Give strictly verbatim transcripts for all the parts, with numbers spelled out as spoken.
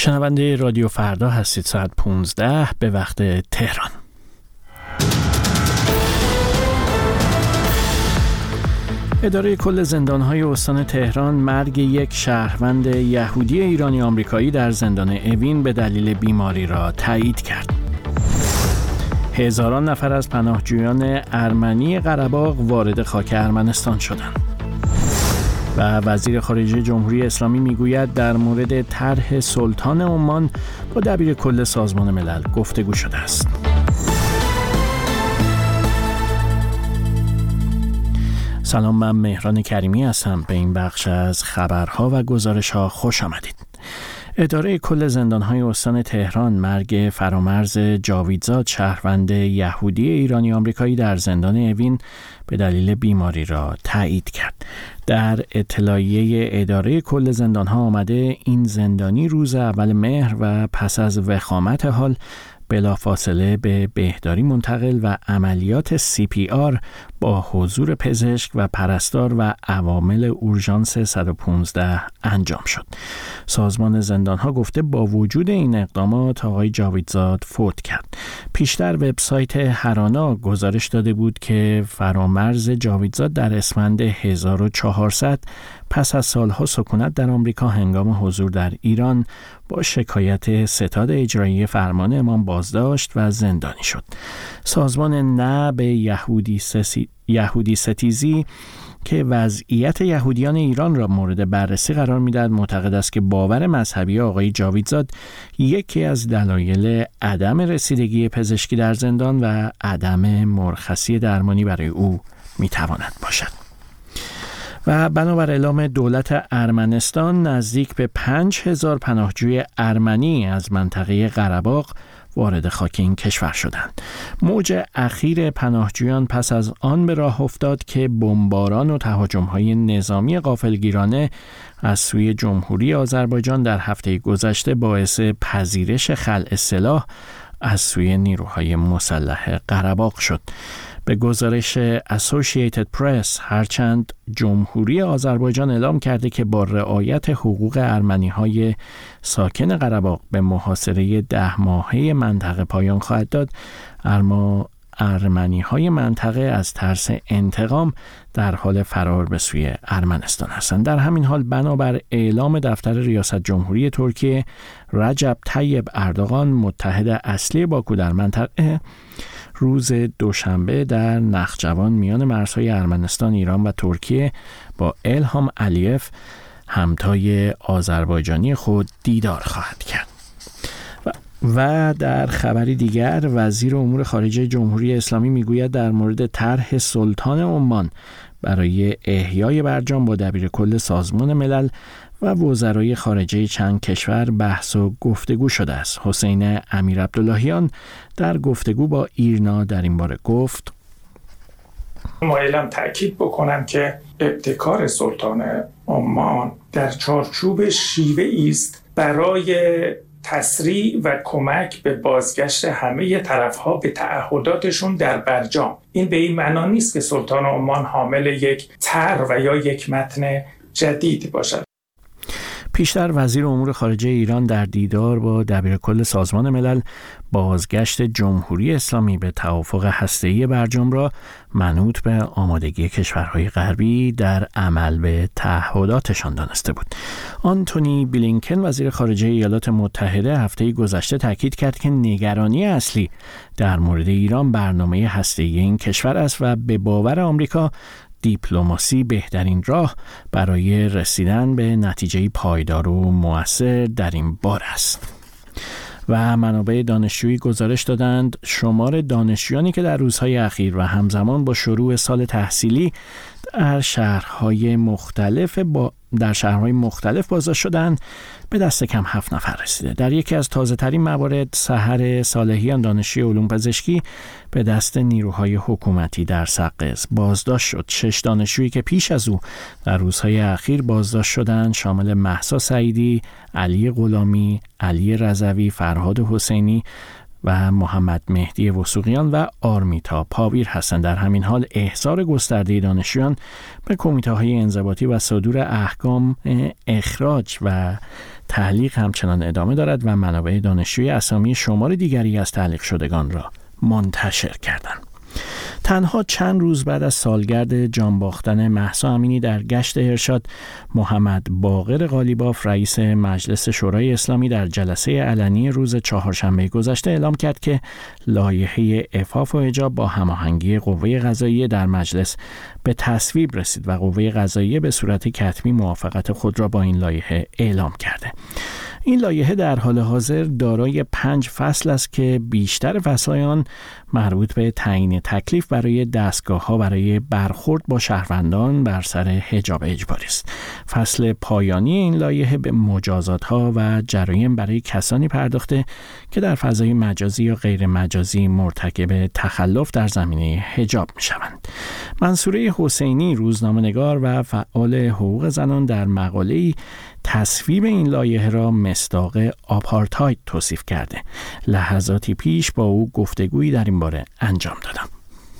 شنونده رادیو فردا هستید. ساعت پونزده به وقت تهران. اداره کل زندان‌های استان تهران مرگ یک شهروند یهودی ایرانی آمریکایی در زندان اوین به دلیل بیماری را تایید کرد. هزاران نفر از پناهجویان ارمنی قره‌باغ وارد خاک ارمنستان شدند. و وزیر خارجه جمهوری اسلامی میگوید در مورد طرح سلطان عمان با دبیر کل سازمان ملل گفتگو شده است. سلام، من مهران کریمی هستم. به این بخش از خبرها و گزارش‌ها خوش آمدید. اداره کل زندان‌های استان تهران مرگ فرامرز جاویدزاد شهروند یهودی ایرانی آمریکایی در زندان اوین به دلیل بیماری را تایید کرد. در اطلاعیه اداره کل زندان‌ها آمده این زندانی روز اول مهر و پس از وخامت حال بلافاصله به بهداری منتقل و عملیات سی پی آر با حضور پزشک و پرستار و عوامل اورژانس صد و پانزده انجام شد. سازمان زندان‌ها گفته با وجود این اقدامات آقای جاویدزاد فوت کرد. پیشتر وبسایت هرانا گزارش داده بود که فرامرز جاویدزاد در اسفند هزار و چهارصد پس از سالها سکونت در آمریکا هنگام حضور در ایران با شکایت ستاد اجرایی فرمان امام بازداشت و زندانی شد. سازمان نه به یهودی, سسی... یهودی ستیزی که وضعیت یهودیان ایران را مورد بررسی قرار می‌دهد معتقد است که باور مذهبی آقای جاویدزاد یکی از دلایل عدم رسیدگی پزشکی در زندان و عدم مرخصی درمانی برای او می‌تواند باشد. و بنابر اعلام دولت ارمنستان نزدیک به پنج هزار پناهجوی ارمنی از منطقه قره‌باغ وارد خاک این کشور شدند. موج اخیر پناهجویان پس از آن به راه افتاد که بمباران و تهاجم‌های نظامی غافلگیرانه از سوی جمهوری آذربایجان در هفته گذشته باعث پذیرش خلع سلاح از سوی نیروهای مسلح قره‌باغ شد. به گزارش اسوسییتد پرس، هرچند جمهوری آذربایجان اعلام کرده که با رعایت حقوق ارمنی‌های ساکن قره‌باغ به محاصره ده ماهه منطقه پایان خواهد داد، اما ارمنی‌های منطقه از ترس انتقام در حال فرار به سوی ارمنستان هستند. در همین حال بنابر اعلام دفتر ریاست جمهوری ترکیه، رجب طیب اردوغان متحد اصلی باکو در منطقه روز دوشنبه در نخجوان میان مرزهای ارمنستان، ایران و ترکیه با الهام علیف همتای آذربایجانی خود دیدار خواهد کرد. و در خبری دیگر وزیر امور خارجه جمهوری اسلامی میگوید در مورد طرح سلطان عمان برای احیای برجام با دبیر کل سازمان ملل و وزرای خارجه چند کشور بحث و گفتگو شده است. حسین امیر عبداللهیان در گفتگو با ایرنا در این باره گفت: مایلم تأکید بکنم که ابتکار سلطان عمان در چارچوب شیوه‌ای است برای تسریع و کمک به بازگشت همه طرف‌ها به تعهداتشون در برجام. این به این معنا نیست که سلطان عمان حامل یک طرح و یا یک متن جدید باشد. پیشتر وزیر امور خارجه ایران در دیدار با دبیر کل سازمان ملل بازگشت جمهوری اسلامی به توافق هسته‌ای برجام را منوط به آمادگی کشورهای غربی در عمل به تعهداتشان دانسته بود. آنتونی بلینکن وزیر خارجه ایالات متحده هفته گذشته تاکید کرد که نگرانی اصلی در مورد ایران برنامه هسته‌ای این کشور است و به باور آمریکا دیپلماسی بهترین راه برای رسیدن به نتیجه پایدار و مؤثر در این بار است. و منابع دانشجویی گزارش دادند شمار دانشجویانی که در روزهای اخیر و همزمان با شروع سال تحصیلی در شهرهای مختلف با در شهرهای مختلف بازداشت شدند به دست کم هفت نفر رسیده. در یکی از تازه ترین موارد سحر صالحیان دانشجوی علوم پزشکی به دست نیروهای حکومتی در سقز بازداشت شد. شش دانشجویی که پیش از او در روزهای اخیر بازداشت شدند شامل مهسا سعیدی، علی غلامی، علی رضوی، فرهاد حسینی و محمد مهدی وثوقیان و آرمیتا پاویر هستند. در همین حال احضار گسترده دانشجویان به کمیته‌های انضباطی و صدور احکام اخراج و تعلیق همچنان ادامه دارد و منابع دانشجویی اسامی شمار دیگری از تعلیق شدگان را منتشر کردند. تنها چند روز بعد از سالگرد جان باختن مهسا امینی در گشت ارشاد، محمد باقر قالیباف رئیس مجلس شورای اسلامی در جلسه علنی روز چهارشنبه گذشته اعلام کرد که لایحه عفاف و حجاب با هماهنگی قوه قضاییه در مجلس به تصویب رسید و قوه قضاییه به صورت کتبی موافقت خود را با این لایحه اعلام کرده. این لایحه در حال حاضر دارای پنج فصل است که بیشتر فصل‌های آن مربوط به تعیین تکلیف برای دستگاه‌ها برای برخورد با شهروندان بر سر حجاب اجباری است. فصل پایانی این لایحه به مجازات‌ها و جرایم برای کسانی پرداخته که در فضای مجازی یا غیر مجازی مرتکب تخلف در زمینه حجاب می‌شوند. منصوره حسینی، روزنامه‌نگار و فعال حقوق زنان، در مقاله‌ای تصویب این لایحه را مصداق آپارتاید توصیف کرده. لحظاتی پیش با او گفتگویی در این باره انجام دادم.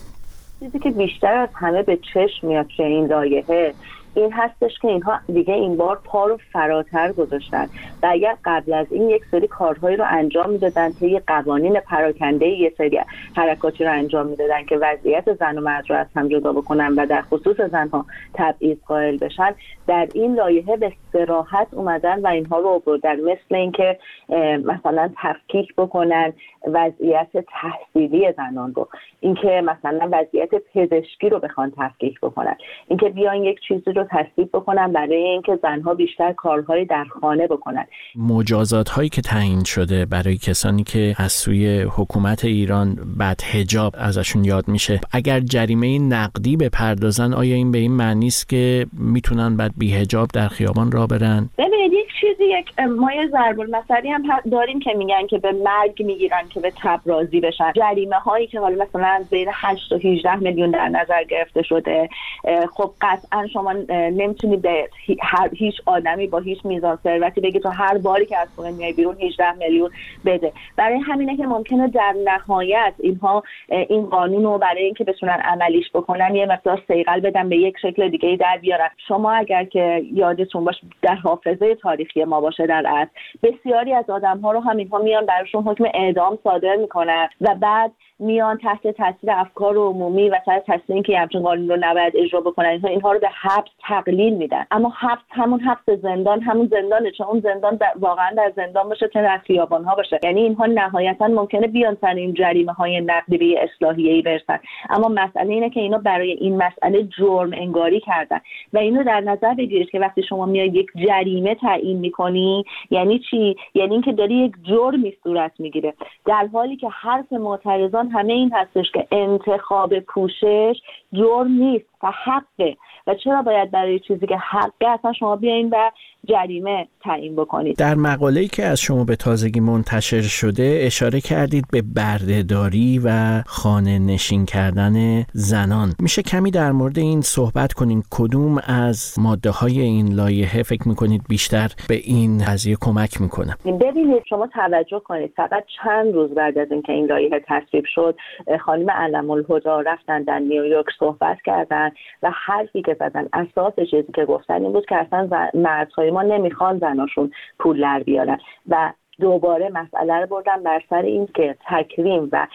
چیزی که بیشتر از همه به چشم میاد که این لایحه این هستش که اینها دیگه این بار پا رو فراتر گذاشتن و اگر قبل از این یک سری کارهایی رو انجام میدادن که یه قوانین پراکنده یه سری حرکاتی رو انجام میدادن که وضعیت زن و مرد رو از هم جدا بکنن و در خصوص زنها تبعیض قائل بشن، در این لایحه به صراحت اومدن و اینها رو آوردن، مثل اینکه مثلا تفکیک بکنن وضعیت تحصیلی زنان رو، اینکه مثلا وضعیت پزشکی رو بخوان تفکیک بکنن، اینکه بیان یک چیزی رو تصویب بکنن برای اینکه زنها بیشتر کارهای در خانه بکنن. مجازات هایی که تعیین شده برای کسانی که از سوی حکومت ایران بد حجاب ازشون یاد میشه، اگر جریمه نقدی بپردازن، آیا این به این معنی است که میتونن بعد بی حجاب در خیابان راه برن؟ ببینید یک چیزی یک مایه ضرب المثلی هم داریم که میگن که به مرگ میگیرن که به تب راضی بشن. جریمه هایی که حالا مثلا بین هشت تا هجده میلیون در نظر گرفته شده، خب قطعا شما نمیتونید به هر هیچ آدمی با هیچ میزان ثروتی بگی تو هر باری که از خونه میای بیرون هجده میلیون بده. برای همینه که ممکنه در نهایت اینها این قانون رو برای اینکه بتونن عملیش بکنن یه مقدار صیقل بدن، به یک شکل دیگه در بیارن. شما اگر که یادتون باشه در حافظه تاریخی ما باشه در اصل بسیاری از آدم‌ها رو هم اینها میان براشون حکم اعدام صادر میکنن و بعد میان تحت تاثیر افکار عمومی و تحت تاثیر اینکه همچین قانون رو نباید اجرا بکنن اینها اینها رو به حبس تقلیل میدن. اما حبس همون حبس زندان همون زندانه، چون اون زندان در واقعا در زندان باشه که در خیابان‌ها باشه. یعنی اینها نهایتا ممکنه بیان سر این جریمه‌های نقدی به اصلاحیه‌ای برسن، اما مسئله اینه که اینا برای این مسئله جرم انگاری کردن و اینو در نظر بگیرید که وقتی شما میای یک جریمه تعیین می‌کنی یعنی چی؟ یعنی اینکه داری یک جرمی صورت میگیره، در حالی که حرف معترضان همه این هستش که انتخاب پوشش جرم نیست و حقه و چرا باید برای چیزی که حقه اصلا شما بیاین و جریمه تعیین بکنید. در مقاله‌ای که از شما به تازگی منتشر شده اشاره کردید به بردهداری و خانه نشین کردن زنان. میشه کمی در مورد این صحبت کنین؟ کدوم از ماده‌های این لایحه فکر میکنید بیشتر به این قضیه کمک میکنه؟ ببینید شما توجه کنید فقط چند روز بعد از اینکه این لایحه تصویب شد خانم علم الهدی رفتن در نیویورک صحبت کردن و حرفی که زدن اساس چیزی که گفتن این بود که اصلا مردهای ما نمیخوان زناشون پول در بیارن و دوباره مسئله رو بردن بر سر این که تکریم و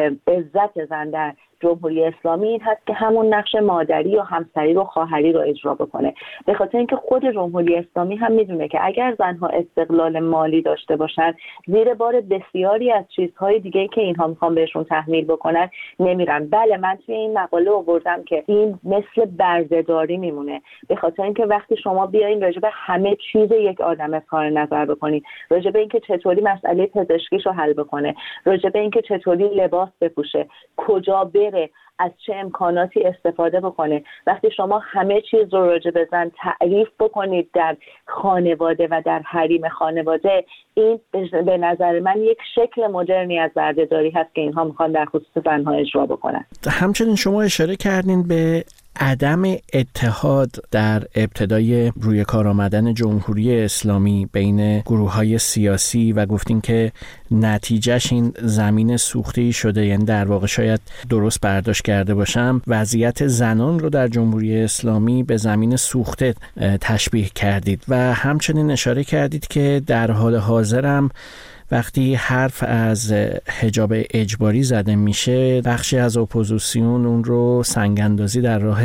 عزت زن در جمهوری اسلامی این هست که همون نقش مادری و همسری و خواهری رو اجرا بکنه، به خاطر اینکه خود جمهوری اسلامی هم میدونه که اگر زنها استقلال مالی داشته باشن زیر بار بسیاری از چیزهای دیگه که اینها میخوان بهشون تحمیل بکنن نمیرن. بله من توی این مقاله آوردم که این مثل بردهداری میمونه، به خاطر اینکه وقتی شما بیاین راجع به همه چیز یک آدم اظهار نظر بکنید، راجع به اینکه چطوری مسئله پزشکیشو حل بکنه، راجع به اینکه چطوری لباس بپوشه، کجا بره، از چه امکاناتی استفاده بکنه، وقتی شما همه چیز رو راجع به زن تعریف بکنید در خانواده و در حریم خانواده، این به نظر من یک شکل مدرنی از بردهداری هست که اینها میخوان در خصوص زنها اجرا بکنن. همچنین شما اشاره کردین به عدم اتحاد در ابتدای روی کار آمدن جمهوری اسلامی بین گروه‌های سیاسی و گفتین که نتیجهش این زمین سوخته‌ای شده، یعنی در واقع شاید درست برداشت کرده باشم وضعیت زنان رو در جمهوری اسلامی به زمین سوخته تشبیه کردید و همچنین اشاره کردید که در حال حاضر هم وقتی حرف از حجاب اجباری زده میشه بخشی از اپوزیسیون اون رو سنگ‌اندازی در راه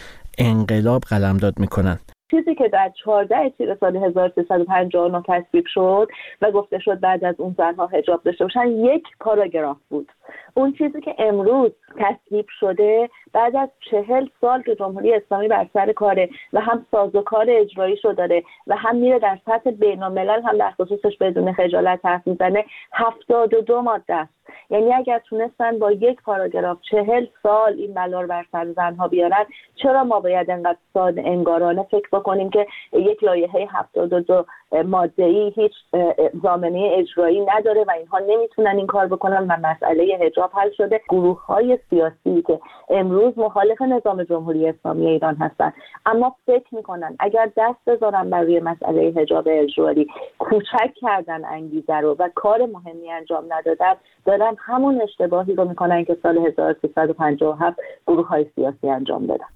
انقلاب قلمداد میکنن. چیزی که در چهاردهم تیر سال هزار و سیصد و پنجاه و نه تصویب شد و گفته شد بعد از اون زنها حجاب داشته باشن یک پاراگراف بود. اون چیزی که امروز تصویب شده بعد از چهل سال که جمهوری اسلامی بر سر کاره و هم سازوکار اجرایی شو داره و هم میره در سطح بین‌الملل هم در خصوصش بدون خجالت حرف میزنه، هفتاد و دو ماده است. یعنی اگر تونستن با یک پاراگراف چهل سال این بلا رو بر سر زنها بیارن، چرا ما باید انقدر ساده انگارانه فکر بکنیم که یک لایحه هفتاد و دو ماده‌ای هیچ ضامنه اجرایی نداره و اینها نمیتونن این کار بکنن و مسئله حجاب حل شده. گروه‌های سیاسی که امروز مخالف نظام جمهوری اسلامی ایران هستن اما فکر میکنن اگر دست بذارن بر روی مسئله حجاب اجباری، کوچک کردن انگیزه رو و کار مهمی انجام ندادن، دارن همون اشتباهی رو میکنن که سال هزار و سیصد و پنجاه و هفت گروه‌های سیاسی انجام دادن.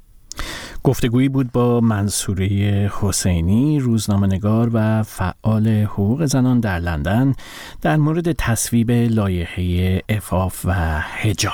گفتگویی بود با منصوره حسینی، روزنامه‌نگار و فعال حقوق زنان در لندن در مورد تصویب لایحه عفاف و حجاب.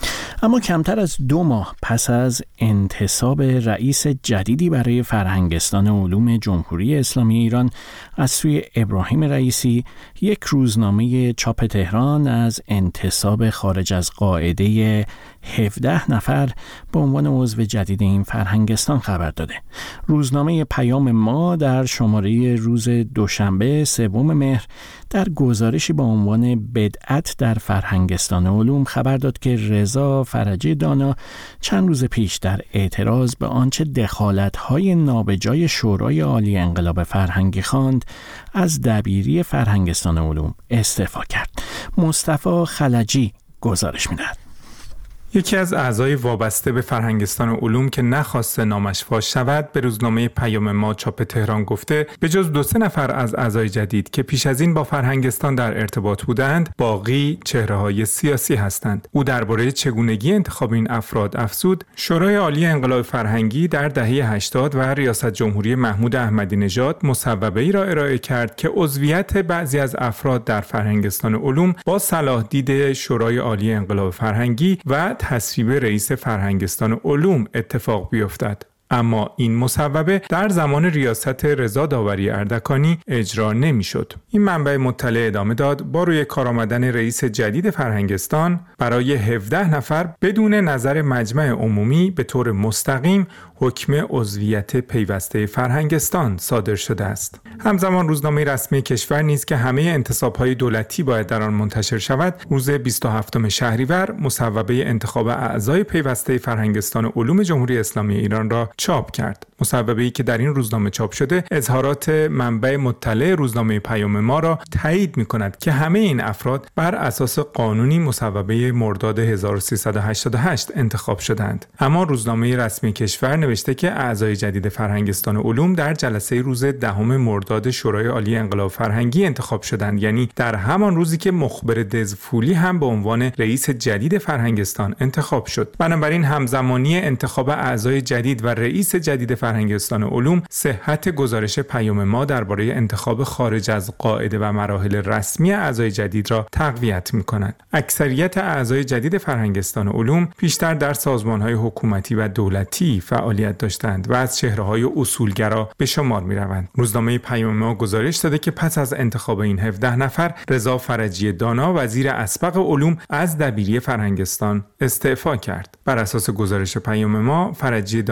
اما کمتر از دو ماه پس از انتصاب رئیس جدیدی برای فرهنگستان علوم جمهوری اسلامی ایران از سوی ابراهیم رئیسی، یک روزنامه چاپ تهران از انتصاب خارج از قاعده هفده نفر به عنوان عضو جدید این فرهنگستان خبر داده. روزنامه پیام ما در شماره روز دوشنبه سوم مهر در گزارشی با عنوان بدعت در فرهنگستان علوم خبر داد که رضا فرجی دانا چند روز پیش در اعتراض به آنچه دخالت‌های نابجای شورای عالی انقلاب فرهنگی خواند از دبیری فرهنگستان علوم استعفا کرد. مصطفی خلجی گزارش می‌دهد. یکی از اعضای وابسته به فرهنگستان علوم که نخواسته نامش فاش شود به روزنامه پیام ما چاپ تهران گفته به جز دو سه نفر از اعضای جدید که پیش از این با فرهنگستان در ارتباط بودند، باقی چهره‌های سیاسی هستند. او درباره چگونگی انتخاب این افراد افزود: شورای عالی انقلاب فرهنگی در دهه هشتاد و ریاست جمهوری محمود احمدی نژاد مصوبه‌ای را ارائه کرد که عضویت بعضی از افراد در فرهنگستان علوم با صلاح دید شورای عالی انقلاب فرهنگی و تصویب رئیس فرهنگستان علوم اتفاق بیفتد. اما این مصوبه در زمان ریاست رضا داوری اردکانی اجرا نمی‌شد. این منبع مطلع ادامه داد: با روی کار آمدن رئیس جدید فرهنگستان برای هفده نفر بدون نظر مجمع عمومی به طور مستقیم حکم عضویت پیوسته فرهنگستان صادر شده است. همزمان روزنامه رسمی کشور نیز که همه انتصاب‌های دولتی باید در آن منتشر شود، روز بیست و هفتم شهریور مصوبه انتخاب اعضای پیوسته فرهنگستان علوم جمهوری اسلامی ایران را چاپ کرد. مصوبه‌ای که در این روزنامه چاپ شده اظهارات منبع مطلع روزنامه پیام ما را تایید می‌کند که همه این افراد بر اساس قانونی مصوبه مرداد هزار و سیصد و هشتاد و هشت انتخاب شدند. اما روزنامه رسمی کشور نوشته که اعضای جدید فرهنگستان علوم در جلسه روز دهم مرداد شورای عالی انقلاب فرهنگی انتخاب شدند، یعنی در همان روزی که مخبر دزفولی هم به عنوان رئیس جدید فرهنگستان انتخاب شد. بنابراین همزمانی انتخاب اعضای جدید و رئیس جدید فرهنگستان علوم صحت گزارش پیام ما درباره انتخاب خارج از قاعده و مراحل رسمی اعضای جدید را تقویت می‌کند. اکثریت اعضای جدید فرهنگستان علوم پیشتر در سازمان‌های حکومتی و دولتی فعالیت داشتند و از چهره‌های اصولگرا به شمار می‌روند. روزنامه پیام ما گزارش داده که پس از انتخاب این هفده نفر، رضا فرجی دانا وزیر اسبق علوم از دبیری فرهنگستان استعفا کرد. بر اساس گزارش پیام ما، فرجی دانا در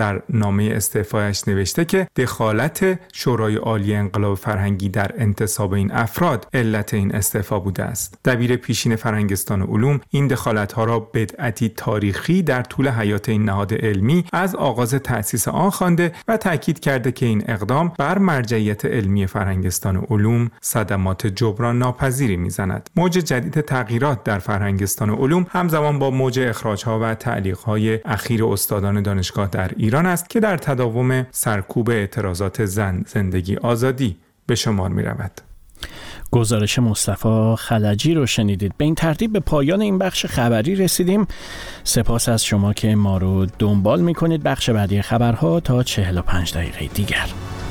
در نامه استعفایش نوشته که دخالت شورای عالی انقلاب فرهنگی در انتصاب این افراد علت این استعفا بوده است. دبیر پیشین فرهنگستان علوم این دخالت‌ها را بدعتی تاریخی در طول حیات این نهاد علمی از آغاز تأسیس آن خوانده و تأکید کرده که این اقدام بر مرجعیت علمی فرهنگستان علوم صدمات جبران ناپذیری می‌زند. موج جدید تغییرات در فرهنگستان علوم همزمان با موج اخراج‌ها و تعلیق‌های اخیر استادان دانشگاه در ایران است که در تداوم سرکوب اعتراضات زن، زندگی، آزادی به شمار می‌رود. گزارش مصطفی خلجی رو شنیدید. به این ترتیب به پایان این بخش خبری رسیدیم. سپاس از شما که ما رو دنبال می‌کنید. بخش بعدی خبرها تا چهل و پنج دقیقه دیگر.